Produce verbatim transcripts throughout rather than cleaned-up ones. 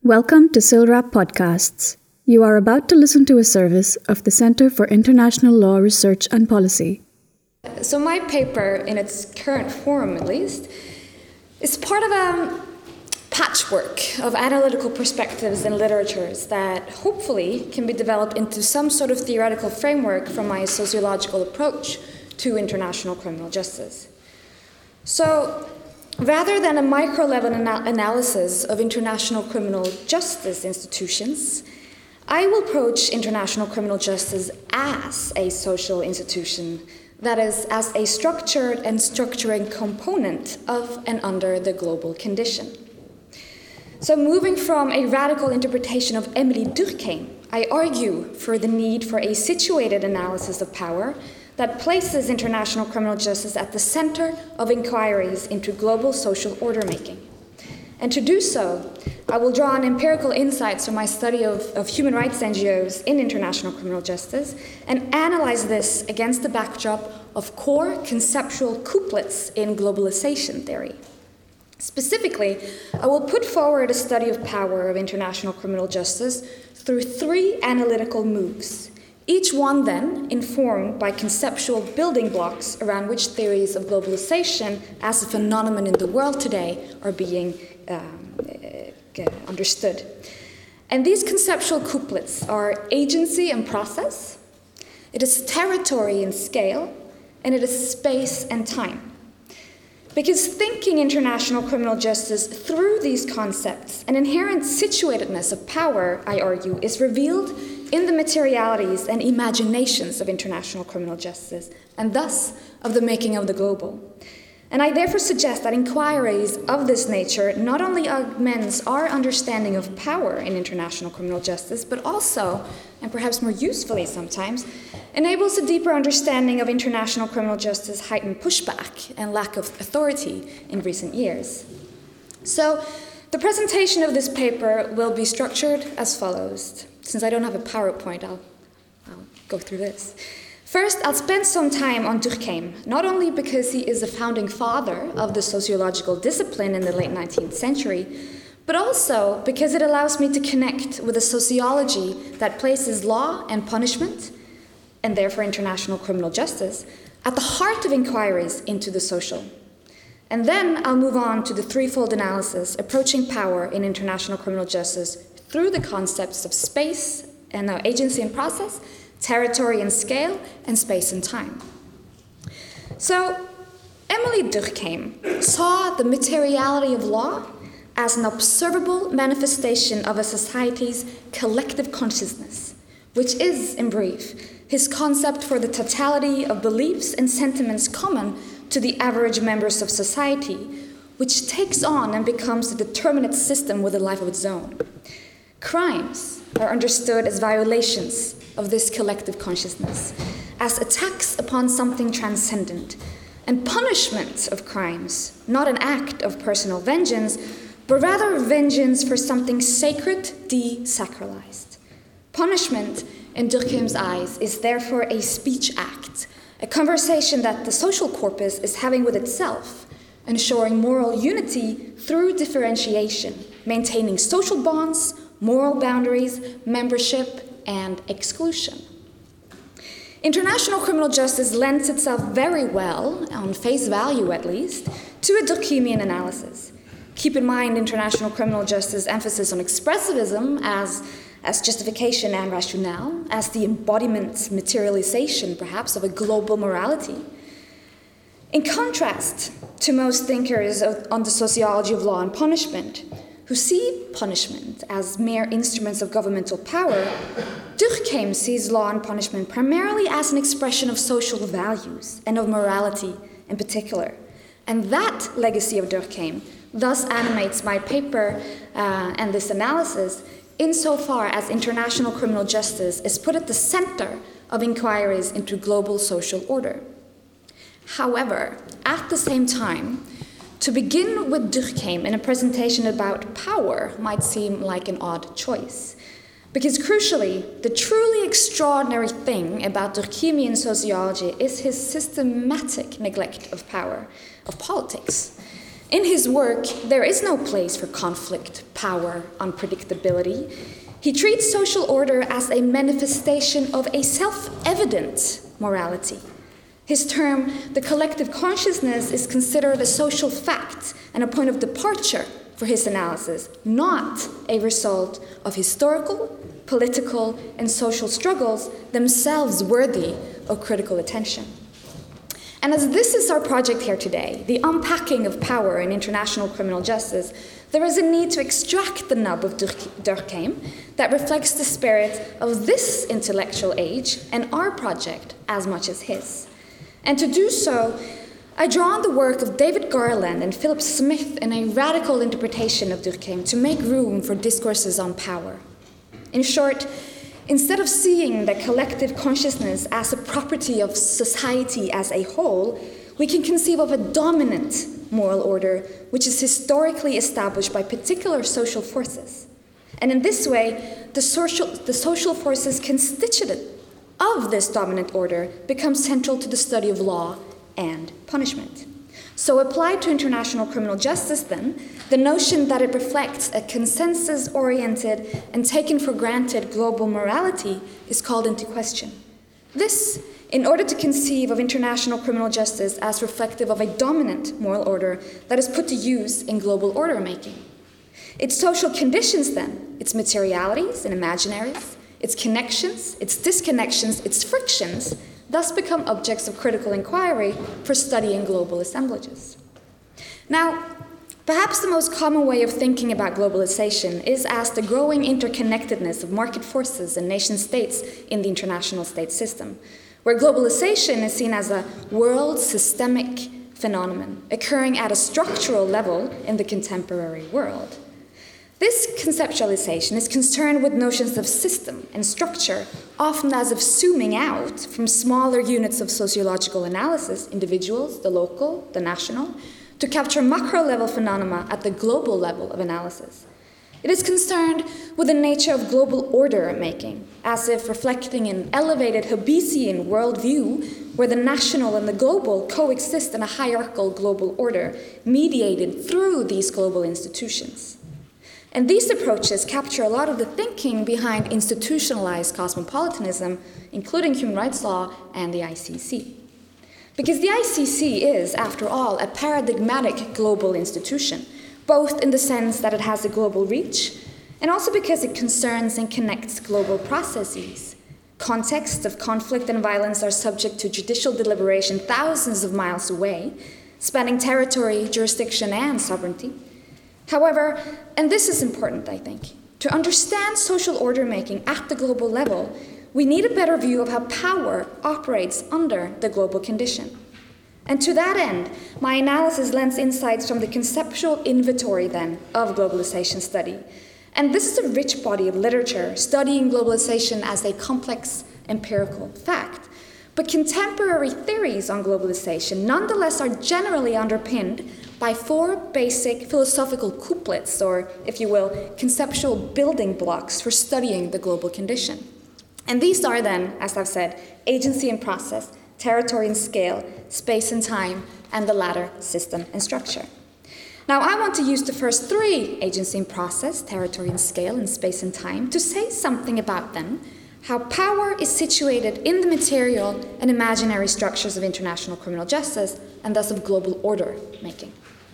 Welcome to SILRAP Podcasts. You are about to listen to a service of the Center for International Law Research and Policy. So my paper, in its current form at least, is part of a patchwork of analytical perspectives and literatures that hopefully can be developed into some sort of theoretical framework from my sociological approach to international criminal justice. So, rather than a micro-level ana- analysis of international criminal justice institutions, I will approach international criminal justice as a social institution, that is, as a structured and structuring component of and under the global condition. So moving from a radical interpretation of Emily Durkheim, I argue for the need for a situated analysis of power that places international criminal justice at the center of inquiries into global social order making. And to do so, I will draw on empirical insights from my study of, of human rights N G Os in international criminal justice and analyze this against the backdrop of core conceptual couplets in globalization theory. Specifically, I will put forward a study of power of international criminal justice through three analytical moves, each one then informed by conceptual building blocks around which theories of globalization as a phenomenon in the world today are being um, uh, understood. And these conceptual couplets are agency and process, it is territory and scale, and it is space and time. Because thinking international criminal justice through these concepts, an inherent situatedness of power, I argue, is revealed in the materialities and imaginations of international criminal justice, and thus of the making of the global. And I therefore suggest that inquiries of this nature not only augments our understanding of power in international criminal justice, but also, and perhaps more usefully sometimes, enables a deeper understanding of international criminal justice heightened pushback and lack of authority in recent years. So, the presentation of this paper will be structured as follows. Since I don't have a PowerPoint, I'll, I'll go through this. First, I'll spend some time on Durkheim, not only because he is a founding father of the sociological discipline in the late nineteenth century, but also because it allows me to connect with a sociology that places law and punishment, and therefore international criminal justice, at the heart of inquiries into the social. And then I'll move on to the threefold analysis approaching power in international criminal justice through the concepts of space and uh, agency and process, territory and scale, and space and time. So, Emily Durkheim saw the materiality of law as an observable manifestation of a society's collective consciousness, which is, in brief, his concept for the totality of beliefs and sentiments common to the average members of society, which takes on and becomes a determinate system with a life of its own. Crimes are understood as violations of this collective consciousness, as attacks upon something transcendent, and punishment of crimes, not an act of personal vengeance, but rather vengeance for something sacred desacralized. Punishment, in Durkheim's eyes, is therefore a speech act, a conversation that the social corpus is having with itself, ensuring moral unity through differentiation, maintaining social bonds, moral boundaries, membership, and exclusion. International criminal justice lends itself very well, on face value at least, to a Durkheimian analysis. Keep in mind international criminal justice emphasis on expressivism as, as justification and rationale, as the embodiment, materialization perhaps, of a global morality. In contrast to most thinkers on the sociology of law and punishment, who see punishment as mere instruments of governmental power, Durkheim sees law and punishment primarily as an expression of social values and of morality in particular. And that legacy of Durkheim thus animates my paper uh, and this analysis insofar as international criminal justice is put at the center of inquiries into global social order. However, at the same time, to begin with Durkheim in a presentation about power might seem like an odd choice. Because crucially, the truly extraordinary thing about Durkheimian sociology is his systematic neglect of power, of politics. In his work, there is no place for conflict, power, unpredictability. He treats social order as a manifestation of a self-evident morality. His term, the collective consciousness, is considered a social fact and a point of departure for his analysis, not a result of historical, political, and social struggles themselves worthy of critical attention. And as this is our project here today, the unpacking of power in international criminal justice, there is a need to extract the nub of Durkheim that reflects the spirit of this intellectual age and our project as much as his. And to do so, I draw on the work of David Garland and Philip Smith in a radical interpretation of Durkheim to make room for discourses on power. In short, instead of seeing the collective consciousness as a property of society as a whole, we can conceive of a dominant moral order which is historically established by particular social forces. And in this way, the social, the social forces constituted of this dominant order become central to the study of law and punishment. So applied to international criminal justice, then, the notion that it reflects a consensus-oriented and taken for granted global morality is called into question. This, in order to conceive of international criminal justice as reflective of a dominant moral order that is put to use in global order making. Its social conditions, then, its materialities and imaginaries, its connections, its disconnections, its frictions, thus become objects of critical inquiry for studying global assemblages. Now, perhaps the most common way of thinking about globalization is as the growing interconnectedness of market forces and nation-states in the international state system, where globalization is seen as a world systemic phenomenon occurring at a structural level in the contemporary world. This conceptualization is concerned with notions of system and structure, often as of zooming out from smaller units of sociological analysis, individuals, the local, the national, to capture macro-level phenomena at the global level of analysis. It is concerned with the nature of global order making, as if reflecting an elevated Hobbesian worldview where the national and the global coexist in a hierarchical global order mediated through these global institutions. And these approaches capture a lot of the thinking behind institutionalized cosmopolitanism, including human rights law and the I C C. Because the I C C is, after all, a paradigmatic global institution, both in the sense that it has a global reach, and also because it concerns and connects global processes. Contexts of conflict and violence are subject to judicial deliberation thousands of miles away, spanning territory, jurisdiction, and sovereignty. However, and this is important, I think, to understand social order making at the global level, we need a better view of how power operates under the global condition. And to that end, my analysis lends insights from the conceptual inventory, then, of globalization study. And this is a rich body of literature studying globalization as a complex empirical fact. But contemporary theories on globalization nonetheless are generally underpinned by four basic philosophical couplets, or, if you will, conceptual building blocks for studying the global condition. And these are then, as I've said, agency and process, territory and scale, space and time, and the latter, system and structure. Now, I want to use the first three, agency and process, territory and scale, and space and time, to say something about them, how power is situated in the material and imaginary structures of international criminal justice, and thus of global order making.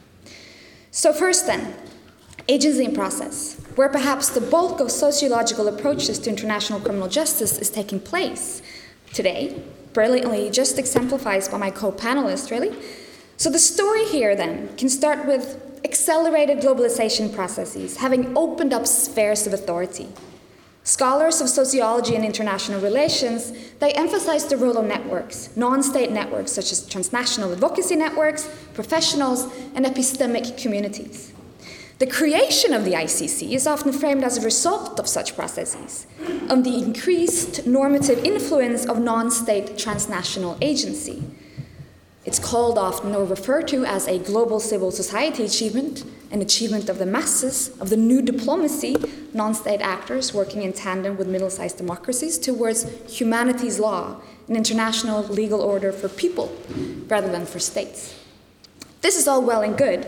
So first then, agency and process, where perhaps the bulk of sociological approaches to international criminal justice is taking place today, brilliantly just exemplified by my co-panelists, really. So the story here then can start with accelerated globalization processes having opened up spheres of authority. Scholars of sociology and international relations, they emphasize the role of networks, non-state networks such as transnational advocacy networks, professionals, and epistemic communities. The creation of the I C C is often framed as a result of such processes, of the increased normative influence of non-state transnational agency. It's called often or referred to as a global civil society achievement, an achievement of the masses, of the new diplomacy, non-state actors working in tandem with middle-sized democracies towards humanities law, an international legal order for people rather than for states. This is all well and good,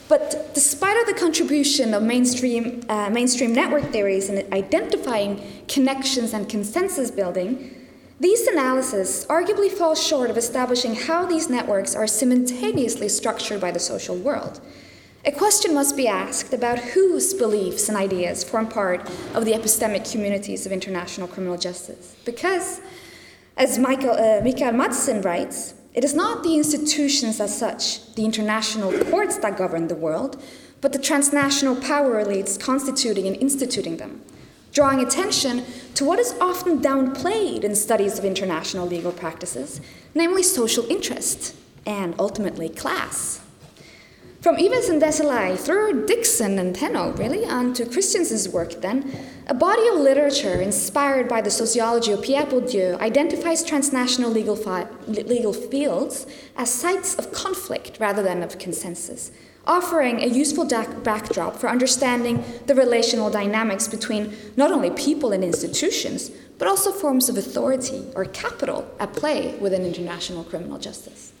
But despite of the contribution of mainstream, uh, mainstream network theories in identifying connections and consensus building, these analyses arguably fall short of establishing how these networks are simultaneously structured by the social world. A question must be asked about whose beliefs and ideas form part of the epistemic communities of international criminal justice. Because, as Michael, uh, Mikael Madsen writes, it is not the institutions as such, the international courts that govern the world, but the transnational power elites constituting and instituting them, drawing attention to what is often downplayed in studies of international legal practices, namely social interest and ultimately class. From Ives and Desilets through Dixon and Tenno, really, on to Christensen's work then, a body of literature inspired by the sociology of Pierre Bourdieu identifies transnational legal, fi- legal fields as sites of conflict rather than of consensus, offering a useful da- backdrop for understanding the relational dynamics between not only people and institutions, but also forms of authority or capital at play within international criminal justice.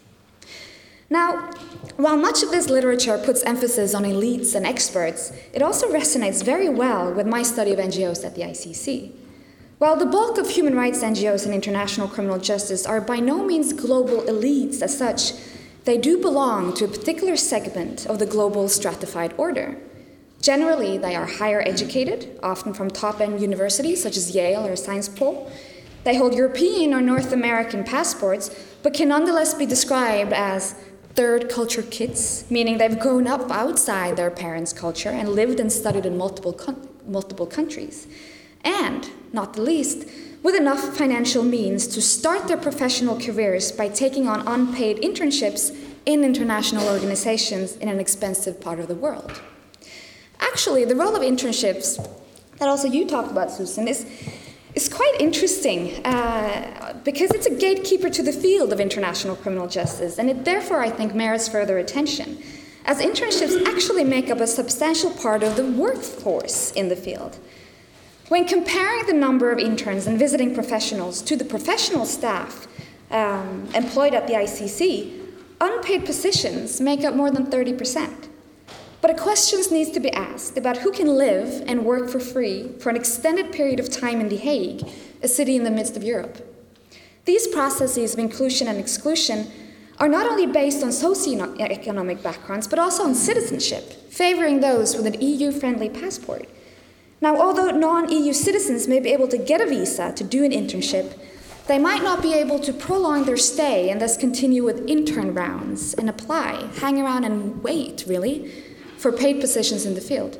Now, while much of this literature puts emphasis on elites and experts, it also resonates very well with my study of N G Os at the I C C. While the bulk of human rights N G Os in international criminal justice are by no means global elites as such, they do belong to a particular segment of the global stratified order. Generally, they are higher educated, often from top-end universities such as Yale or Sciences Po. They hold European or North American passports, but can nonetheless be described as third culture kids, meaning they've grown up outside their parents' culture and lived and studied in multiple, con- multiple countries. And, not the least, with enough financial means to start their professional careers by taking on unpaid internships in international organizations in an expensive part of the world. Actually, the role of internships, that also you talked about, Susan, is It's quite interesting uh, because it's a gatekeeper to the field of international criminal justice, and it therefore, I think, merits further attention, as internships actually make up a substantial part of the workforce in the field. When comparing the number of interns and visiting professionals to the professional staff um, employed at the I C C, unpaid positions make up more than thirty percent. But a question needs to be asked about who can live and work for free for an extended period of time in The Hague, a city in the midst of Europe. These processes of inclusion and exclusion are not only based on socioeconomic backgrounds, but also on citizenship, favoring those with an E U-friendly passport. Now, although non-E U citizens may be able to get a visa to do an internship, they might not be able to prolong their stay and thus continue with intern rounds and apply, hang around and wait, really, for paid positions in the field.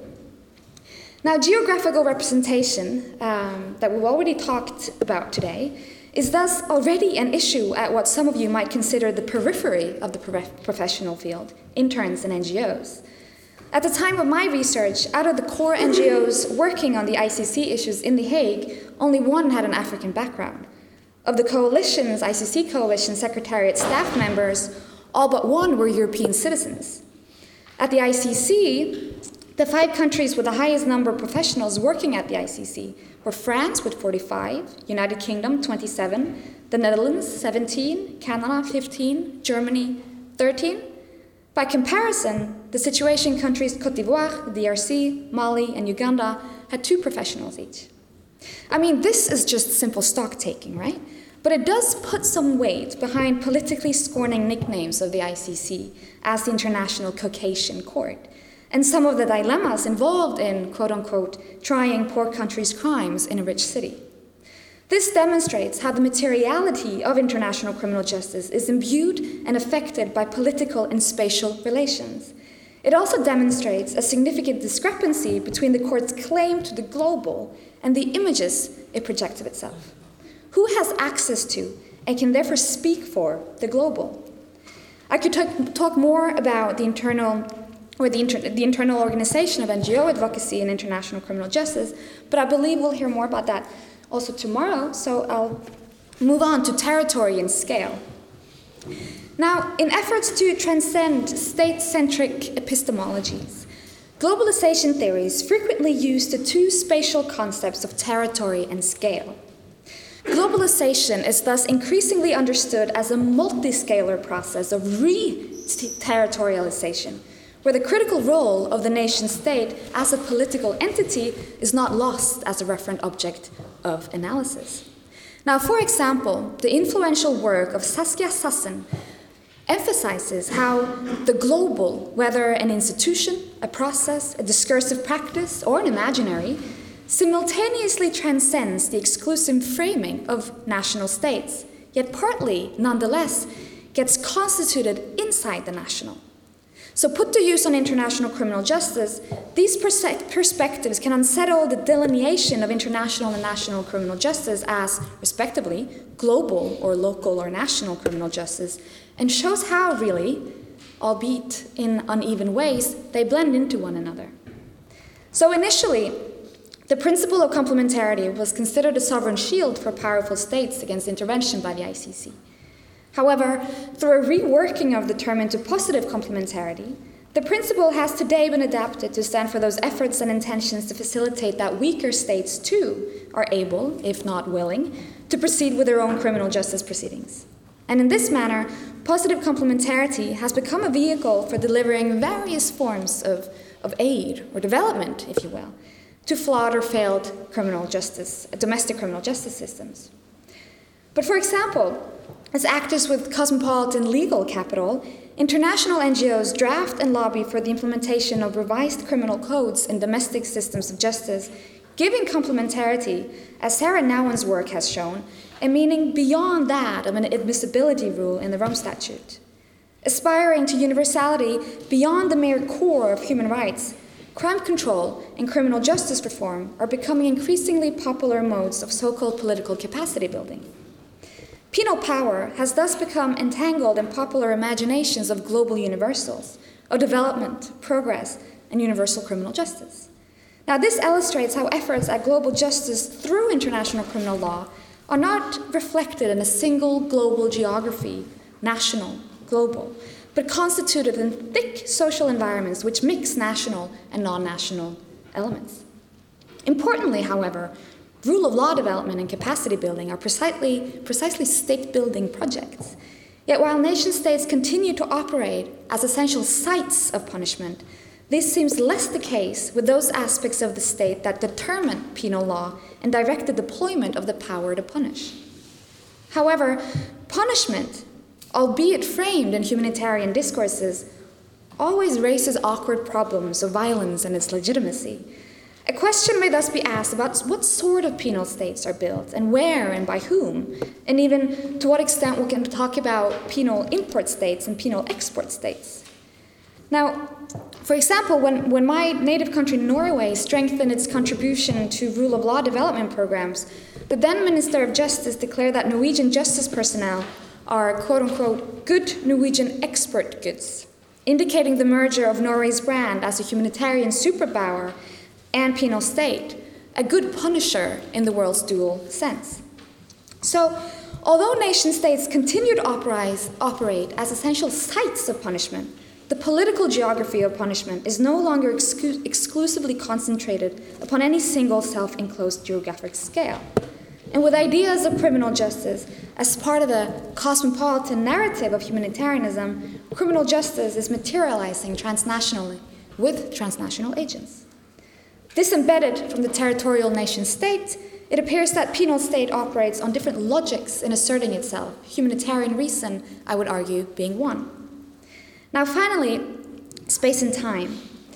Now, geographical representation, um, that we've already talked about today, is thus already an issue at what some of you might consider the periphery of the pro- professional field, interns and N G Os. At the time of my research, out of the core N G Os working on the I C C issues in The Hague, only one had an African background. Of the coalition's, I C C Coalition Secretariat staff members, all but one were European citizens. At the I C C, the five countries with the highest number of professionals working at the I C C were France with forty-five, United Kingdom twenty-seven, the Netherlands seventeen, Canada fifteen, Germany thirteen. By comparison, the situation countries Côte d'Ivoire, D R C, Mali, and Uganda had two professionals each. I mean, this is just simple stock taking, right? But it does put some weight behind politically scorning nicknames of the I C C as the International Caucasian Court, and some of the dilemmas involved in, quote-unquote, trying poor countries' crimes in a rich city. This demonstrates how the materiality of international criminal justice is imbued and affected by political and spatial relations. It also demonstrates a significant discrepancy between the court's claim to the global and the images it projects of itself. Who has access to and can therefore speak for the global? I could talk, talk more about the internal or the, inter, the internal organization of N G O advocacy and international criminal justice, but I believe we'll hear more about that also tomorrow, so I'll move on to territory and scale. Now, in efforts to transcend state-centric epistemologies, globalization theories frequently use the two spatial concepts of territory and scale. Globalization is thus increasingly understood as a multiscalar process of re-territorialization, where the critical role of the nation-state as a political entity is not lost as a referent object of analysis. Now, for example, the influential work of Saskia Sassen emphasizes how the global, whether an institution, a process, a discursive practice, or an imaginary, simultaneously transcends the exclusive framing of national states, yet partly, nonetheless, gets constituted inside the national. So put to use on international criminal justice, these perse- perspectives can unsettle the delineation of international and national criminal justice as, respectively, global or local or national criminal justice, and shows how, really, albeit in uneven ways, they blend into one another. So initially, the principle of complementarity was considered a sovereign shield for powerful states against intervention by the I C C. However, through a reworking of the term into positive complementarity, the principle has today been adapted to stand for those efforts and intentions to facilitate that weaker states too are able, if not willing, to proceed with their own criminal justice proceedings. And in this manner, positive complementarity has become a vehicle for delivering various forms of, of aid or development, if you will, to flawed or failed criminal justice, domestic criminal justice systems. But for example, as actors with cosmopolitan legal capital, international N G Os draft and lobby for the implementation of revised criminal codes in domestic systems of justice, giving complementarity, as Sarah Nouwen's work has shown, a meaning beyond that of an admissibility rule in the Rome Statute. Aspiring to universality beyond the mere core of human rights, crime control and criminal justice reform are becoming increasingly popular modes of so-called political capacity building. Penal power has thus become entangled in popular imaginations of global universals, of development, progress, and universal criminal justice. Now, this illustrates how efforts at global justice through international criminal law are not reflected in a single global geography, national, global, but constituted in thick social environments which mix national and non-national elements. Importantly, however, rule of law development and capacity building are precisely, precisely state-building projects. Yet while nation-states continue to operate as essential sites of punishment, this seems less the case with those aspects of the state that determine penal law and direct the deployment of the power to punish. However, punishment, albeit framed in humanitarian discourses, always raises awkward problems of violence and its legitimacy. A question may thus be asked about what sort of penal states are built, and where and by whom, and even to what extent we can talk about penal import states and penal export states. Now, for example, when, when my native country Norway strengthened its contribution to rule of law development programs, the then Minister of Justice declared that Norwegian justice personnel are quote-unquote good Norwegian export goods, indicating the merger of Norway's brand as a humanitarian superpower and penal state, a good punisher in the world's dual sense. So, although nation-states continue to operate, operate as essential sites of punishment, the political geography of punishment is no longer exclu- exclusively concentrated upon any single self-enclosed geographic scale. And with ideas of criminal justice as part of the cosmopolitan narrative of humanitarianism, criminal justice is materializing transnationally with transnational agents. Disembedded from the territorial nation-state, it appears that penal state operates on different logics in asserting itself, humanitarian reason, I would argue, being one. Now finally, space and time.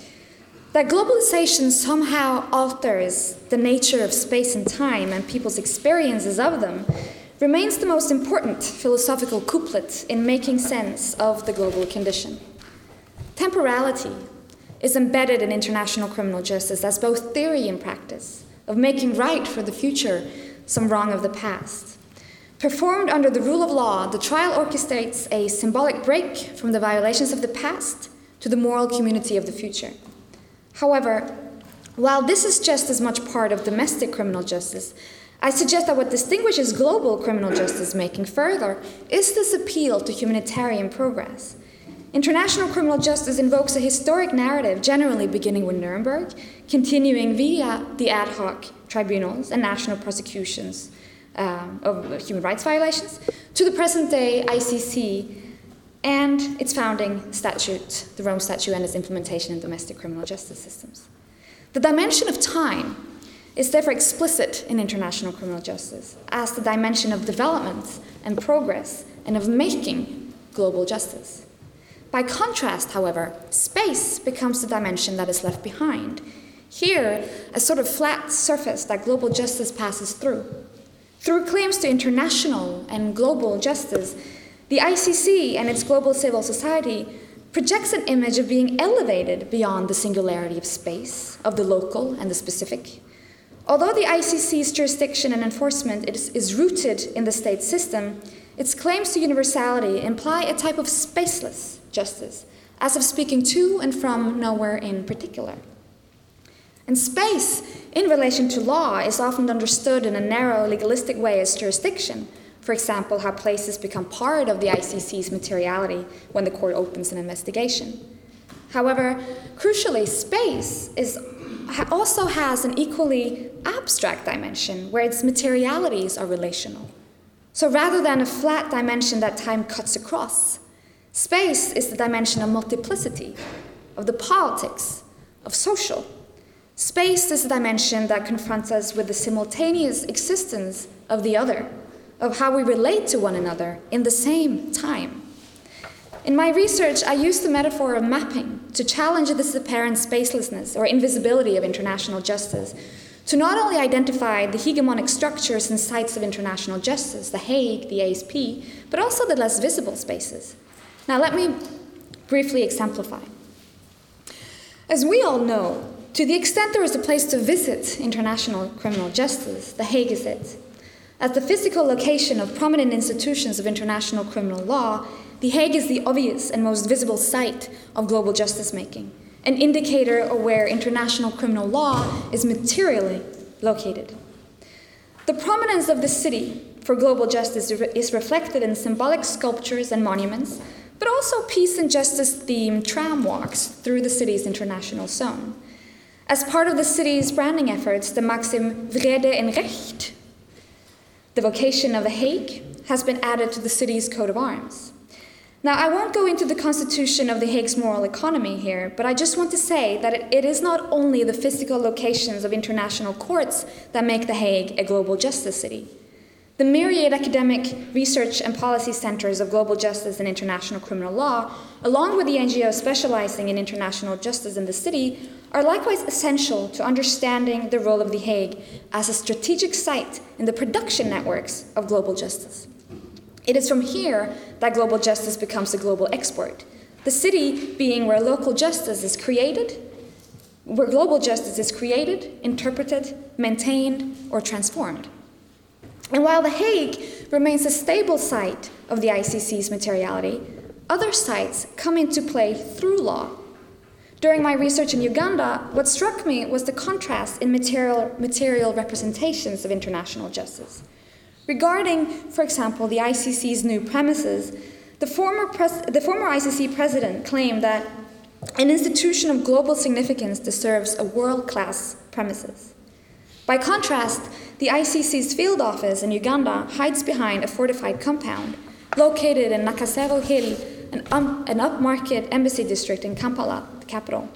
That globalization somehow alters the nature of space and time and people's experiences of them remains the most important philosophical couplet in making sense of the global condition. Temporality is embedded in international criminal justice as both theory and practice, of making right for the future some wrong of the past. Performed under the rule of law, the trial orchestrates a symbolic break from the violations of the past to the moral community of the future. However, while this is just as much part of domestic criminal justice, I suggest that what distinguishes global criminal justice making further is this appeal to humanitarian progress. International criminal justice invokes a historic narrative generally beginning with Nuremberg, continuing via the ad hoc tribunals and national prosecutions um, of human rights violations, to the present-day I C C and its founding statute, the Rome Statute, and its implementation in domestic criminal justice systems. The dimension of time is therefore explicit in international criminal justice as the dimension of development and progress and of making global justice. By contrast, however, space becomes the dimension that is left behind. Here, a sort of flat surface that global justice passes through. Through claims to international and global justice, the I C C and its global civil society projects an image of being elevated beyond the singularity of space, of the local and the specific. Although the I C C's jurisdiction and enforcement is, is rooted in the state system, its claims to universality imply a type of spaceless justice, as of speaking to and from nowhere in particular. And space, in relation to law, is often understood in a narrow legalistic way as jurisdiction. For example, how places become part of the I C C's materiality when the court opens an investigation. However, crucially, space is, also has an equally abstract dimension where its materialities are relational. So rather than a flat dimension that time cuts across, space is the dimension of multiplicity, of the politics, of social. Space is the dimension that confronts us with the simultaneous existence of the other, of how we relate to one another in the same time. In my research, I used the metaphor of mapping to challenge this apparent spacelessness or invisibility of international justice, to not only identify the hegemonic structures and sites of international justice, the Hague, the A S P, but also the less visible spaces. Now, let me briefly exemplify. As we all know, to the extent there is a place to visit international criminal justice, the Hague is it. As the physical location of prominent institutions of international criminal law, the Hague is the obvious and most visible site of global justice making, an indicator of where international criminal law is materially located. The prominence of the city for global justice is reflected in symbolic sculptures and monuments, but also peace and justice-themed tram walks through the city's international zone. As part of the city's branding efforts, the maxim Vrede en Recht, the vocation of The Hague, has been added to the city's coat of arms. Now, I won't go into the constitution of The Hague's moral economy here, but I just want to say that it, it is not only the physical locations of international courts that make The Hague a global justice city. The myriad academic research and policy centers of global justice and international criminal law, along with the N G Os specializing in international justice in the city, are likewise essential to understanding the role of The Hague as a strategic site in the production networks of global justice. It is from here that global justice becomes a global export, the city being where local justice is created, where global justice is created, interpreted, maintained, or transformed. And while The Hague remains a stable site of the I C C's materiality, other sites come into play through law. During my research in Uganda, what struck me was the contrast in material, material representations of international justice. Regarding, for example, the I C C's new premises, the former, pres- the former I C C president claimed that an institution of global significance deserves a world-class premises. By contrast, the I C C's field office in Uganda hides behind a fortified compound located in Nakasero Hill, an, um, an upmarket embassy district in Kampala, the capital.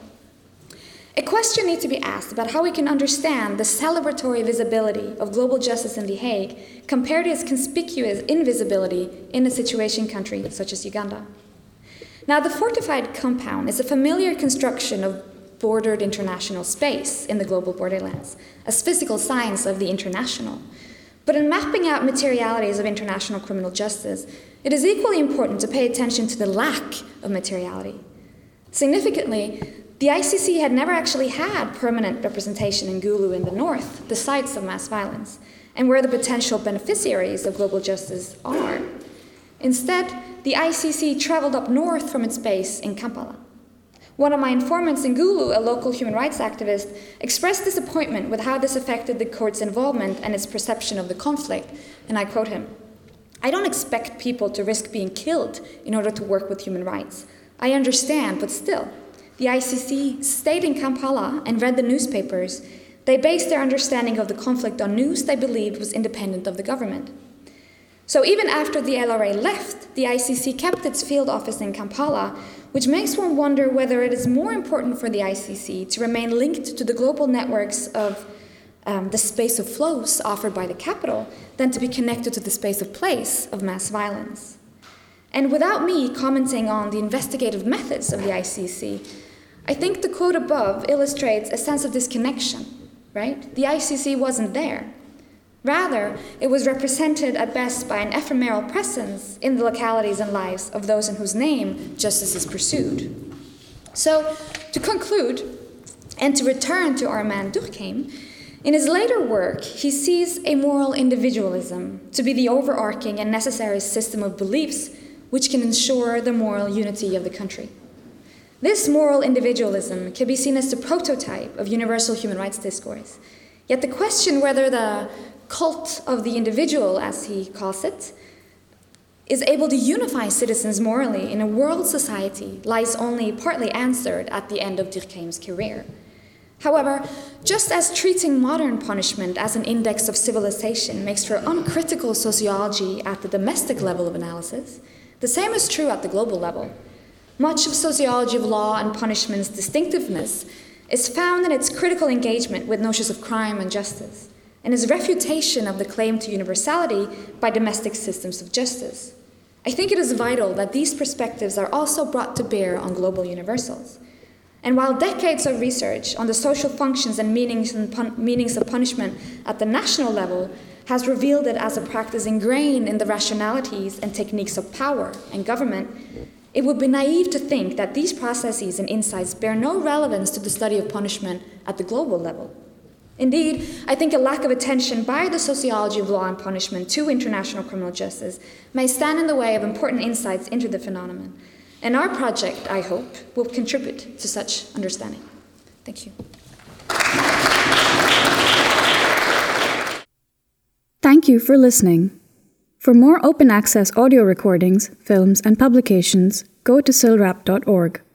A question needs to be asked about how we can understand the celebratory visibility of global justice in The Hague compared to its conspicuous invisibility in a situation country such as Uganda. Now, the fortified compound is a familiar construction of bordered international space in the global borderlands, as physical signs of the international. But in mapping out materialities of international criminal justice, it is equally important to pay attention to the lack of materiality. Significantly, the I C C had never actually had permanent representation in Gulu in the north, the sites of mass violence, and where the potential beneficiaries of global justice are. Instead, the I C C traveled up north from its base in Kampala. One of my informants in Gulu, a local human rights activist, expressed disappointment with how this affected the court's involvement and its perception of the conflict, and I quote him, "I don't expect people to risk being killed in order to work with human rights. I understand, but still, the I C C stayed in Kampala and read the newspapers. They based their understanding of the conflict on news they believed was independent of the government." So even after the L R A left, the I C C kept its field office in Kampala, which makes one wonder whether it is more important for the I C C to remain linked to the global networks of um, the space of flows offered by the capital than to be connected to the space of place of mass violence. And without me commenting on the investigative methods of the I C C, I think the quote above illustrates a sense of disconnection, right? The I C C wasn't there. Rather, it was represented at best by an ephemeral presence in the localities and lives of those in whose name justice is pursued. So, to conclude, and to return to Armand Durkheim, in his later work, he sees a moral individualism to be the overarching and necessary system of beliefs which can ensure the moral unity of the country. This moral individualism can be seen as the prototype of universal human rights discourse. Yet the question whether the cult of the individual, as he calls it, is able to unify citizens morally in a world society lies only partly answered at the end of Durkheim's career. However, just as treating modern punishment as an index of civilization makes for uncritical sociology at the domestic level of analysis, the same is true at the global level. Much of sociology of law and punishment's distinctiveness is found in its critical engagement with notions of crime and justice, and its refutation of the claim to universality by domestic systems of justice. I think it is vital that these perspectives are also brought to bear on global universals. And while decades of research on the social functions and meanings, and pun- meanings of punishment at the national level has revealed it as a practice ingrained in the rationalities and techniques of power and government, it would be naive to think that these processes and insights bear no relevance to the study of punishment at the global level. Indeed, I think a lack of attention by the sociology of law and punishment to international criminal justice may stand in the way of important insights into the phenomenon. And our project, I hope, will contribute to such understanding. Thank you. Thank you for listening. For more open access audio recordings, films, and publications, go to silrap dot org.